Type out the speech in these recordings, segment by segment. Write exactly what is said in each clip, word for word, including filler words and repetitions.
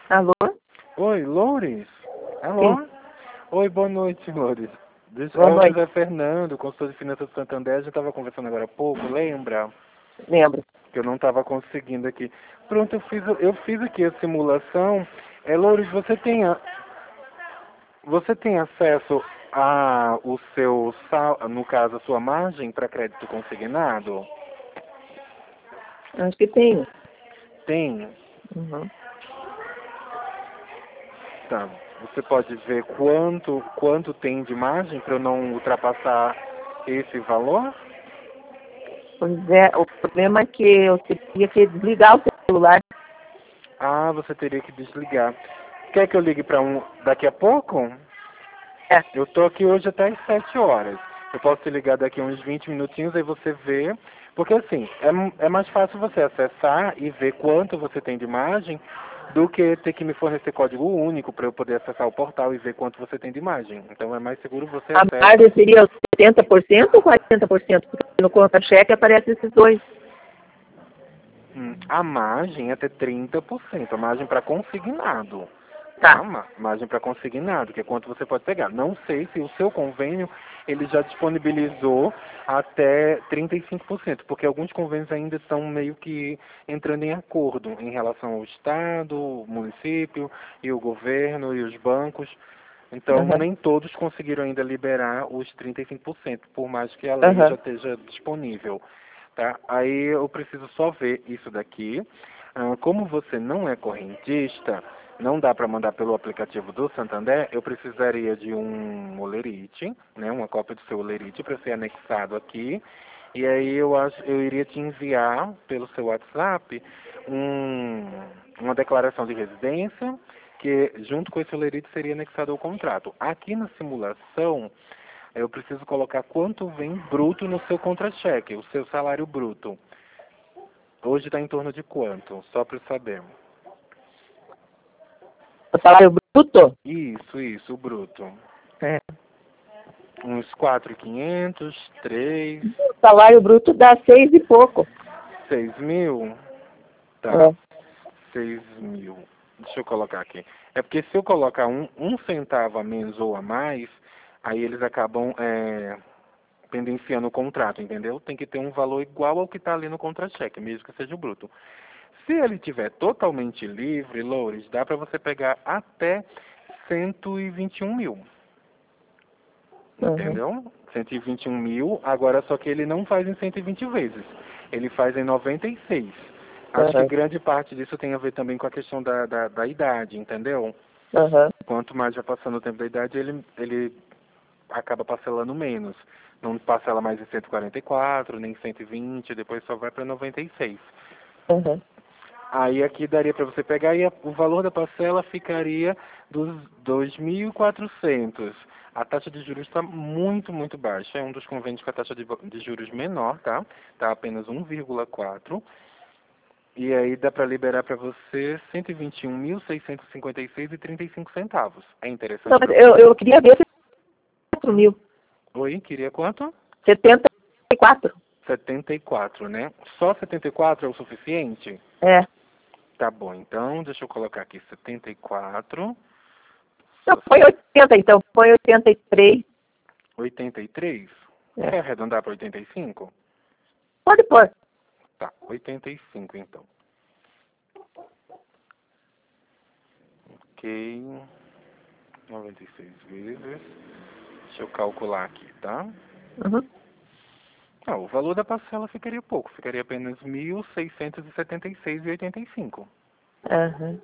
Alô? Oi, Loures? Alô? Sim. Oi, boa noite, Loures. Deixa- Boa É o noite. José Fernando, consultor de finanças do Santander. A gente estava conversando agora há pouco, lembra? Lembro. Que eu não estava conseguindo aqui. Pronto, eu fiz, eu fiz aqui a simulação. É, Loures, você tem, a- você tem acesso a o seu, sal, no caso, a sua margem para crédito consignado? Acho que tenho. Tem. Uhum. Tá. Você pode ver quanto, quanto tem de margem para eu não ultrapassar esse valor? Pois é, o problema é que eu teria que desligar o celular. Ah, você teria que desligar. Quer que eu ligue para um daqui a pouco? É. Eu tô aqui hoje até às sete horas. Eu posso te ligar daqui uns vinte minutinhos, aí você vê. Porque assim, é, é mais fácil você acessar e ver quanto você tem de margem do que ter que me fornecer código único para eu poder acessar o portal e ver quanto você tem de margem. Então é mais seguro você A acessa. margem seria os setenta por cento ou quarenta por cento? Porque no conta-cheque aparece esses dois. Hum, a margem é até trinta por cento, a margem para consignado. Tá? Tá. Ma- Margem para consignado, que é quanto você pode pegar. Não sei se o seu convênio ele já disponibilizou até trinta e cinco por cento, porque alguns convênios ainda estão meio que entrando em acordo em relação ao Estado, o município e o governo e os bancos. Então, Aham. nem todos conseguiram ainda liberar os trinta e cinco por cento, por mais que a lei já Aham. esteja disponível. Tá? Aí eu preciso só ver isso daqui. Ah, como você não é correntista, não dá para mandar pelo aplicativo do Santander, eu precisaria de um olerite, né, uma cópia do seu olerite para ser anexado aqui. E aí eu acho, eu iria te enviar pelo seu WhatsApp um, uma declaração de residência, que junto com esse olerite seria anexado ao contrato. Aqui na simulação, eu preciso colocar quanto vem bruto no seu contra-cheque, o seu salário bruto. Hoje está em torno de quanto? Só para saber. O salário bruto? Isso, isso, o bruto. É. Uns quatro mil e quinhentos, três, O salário bruto dá seis e pouco. seis mil? Tá, É. seis mil. Deixa eu colocar aqui. É porque se eu colocar um, um centavo a menos ou a mais, aí eles acabam é, pendenciando o contrato, entendeu? Tem que ter um valor igual ao que está ali no contra-cheque, mesmo que seja o bruto. Se ele estiver totalmente livre, Loures, dá para você pegar até cento e vinte e um mil. Uhum. Entendeu? cento e vinte e um mil, agora só que ele não faz em cento e vinte vezes. Ele faz em noventa e seis. Acho que Uhum. grande parte disso tem a ver também com a questão da, da, da idade, entendeu? Uhum. Quanto mais vai passando o tempo da idade, ele, ele acaba parcelando menos. Não parcela mais em cento e quarenta e quatro, nem cento e vinte, depois só vai para noventa e seis. Uhum. Aí aqui daria para você pegar e a- o valor da parcela ficaria dos dois mil e quatrocentos. A taxa de juros está muito, muito baixa. É um dos convênios com a taxa de, vo- de juros menor, tá? Tá apenas um vírgula quatro. E aí dá para liberar para você cento e vinte e um mil, seiscentos e cinquenta e seis e trinta e cinco centavos. É Não, interessante mas para eu, você? eu queria ver quatro mil. Oi, queria quanto? Setenta e quatro. setenta e quatro, né? Só setenta e quatro é o suficiente? É. Tá bom, então deixa eu colocar aqui setenta e quatro. Não, foi oitenta então. Foi oitenta e três. oitenta e três? É. Quer arredondar para oitenta e cinco? Pode pôr. Tá, oitenta e cinco então. Ok. noventa e seis vezes. Deixa eu calcular aqui, tá? Uhum. Ah, o valor da parcela ficaria pouco. Ficaria apenas mil seiscentos e setenta e seis e oitenta e cinco. Uhum.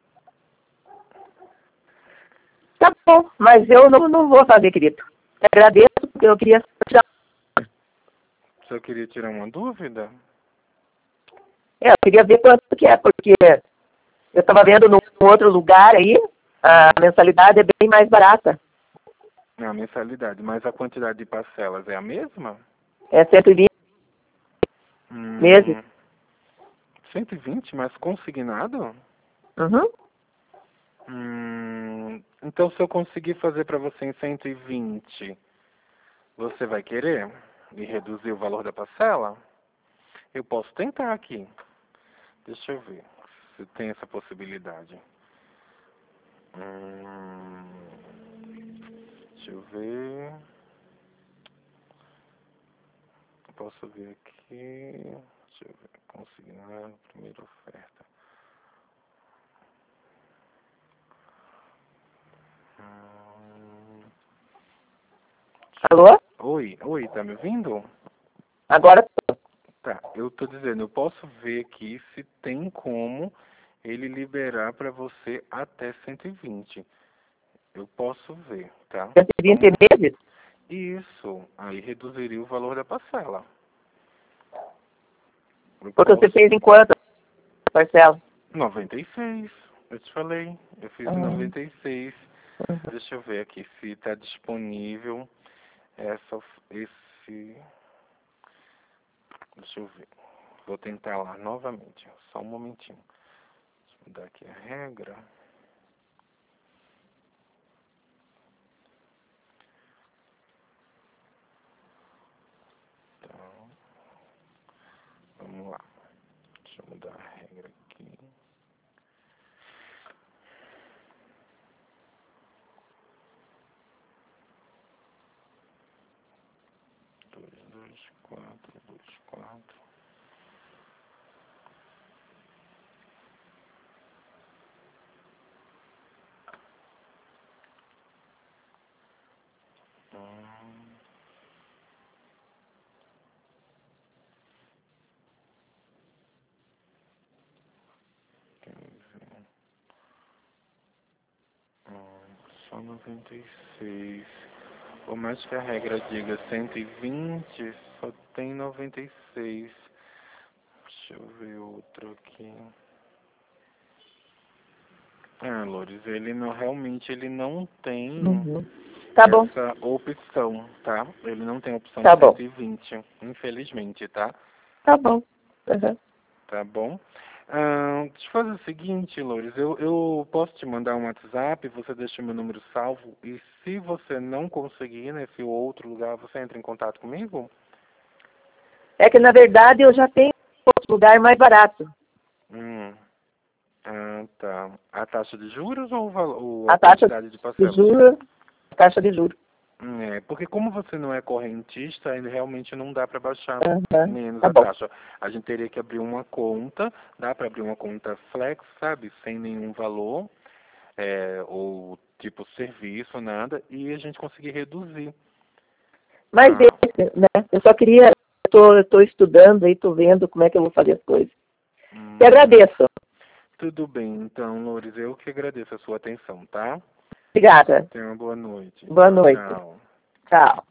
Tá bom, mas eu não, não vou fazer, querido. Te agradeço, porque eu queria tirar. Se eu queria tirar uma dúvida? É, eu queria ver quanto que é, porque eu estava vendo num outro lugar aí, a Hum, mensalidade é bem mais barata. é a mensalidade, mas a quantidade de parcelas é a mesma? É cento e vinte meses. Hum, cento e vinte, mas consignado? Uhum. Hum, então, se eu conseguir fazer para você em cento e vinte, você vai querer? E reduzir o valor da parcela? Eu posso tentar aqui. Deixa eu ver se tem essa possibilidade. Hum, deixa eu ver. Posso ver aqui. Deixa eu ver. Consignar, primeira oferta. Hum, Alô? Oi, oi, tá me ouvindo? Agora Tá, eu tô dizendo, eu posso ver aqui se tem como ele liberar para você até cento e vinte. Eu posso ver, tá? cento e vinte Então, meses? isso, aí reduziria o valor da parcela. Eu Porque você posso... fez em quanto parcela? noventa e seis, eu te falei. Eu fiz em Uhum. noventa e seis. Deixa eu ver aqui se está disponível essa, of- esse... Deixa eu ver. Vou tentar lá novamente. Só um momentinho. Deixa eu mudar aqui a regra. Então, vamos lá. Deixa eu mudar a regra aqui. Dois, dois, quatro, dois, quatro. Hum, quinze. Hum, só noventa e seis. Por mais que a regra diga cento e vinte, só tem noventa e seis. Deixa eu ver outro aqui. Ah, Loures, ele não, realmente ele não tem Uhum. Tá bom, essa opção, tá? Ele não tem a opção tá de bom, cento e vinte, infelizmente, tá? tá bom. Uhum. Tá bom? Ah, deixa eu fazer o seguinte, Loures, eu, eu posso te mandar um WhatsApp, você deixa o meu número salvo, e se você não conseguir nesse outro lugar, você entra em contato comigo? É que, na verdade, eu já tenho outro lugar mais barato. Hum. Ah, tá. A taxa de juros ou, o valo- ou a A taxa quantidade de de parcelas? juros, a taxa de juros. Hum, É, porque como você não é correntista, ainda realmente não dá para baixar Uhum. menos Tá a bom. taxa. A gente teria que abrir uma conta, dá para abrir uma conta flex, sabe, sem nenhum valor, é, ou tipo serviço, nada, e a gente conseguir reduzir. Mas Ah, esse, né? Eu só queria, eu tô, eu tô estudando aí, tô vendo como é que eu vou fazer as coisas. Te hum, agradeço. tudo bem, então, Loures, eu que agradeço a sua atenção, tá? Obrigada. Tenha uma boa noite. Boa Tchau, noite. tchau. Tchau.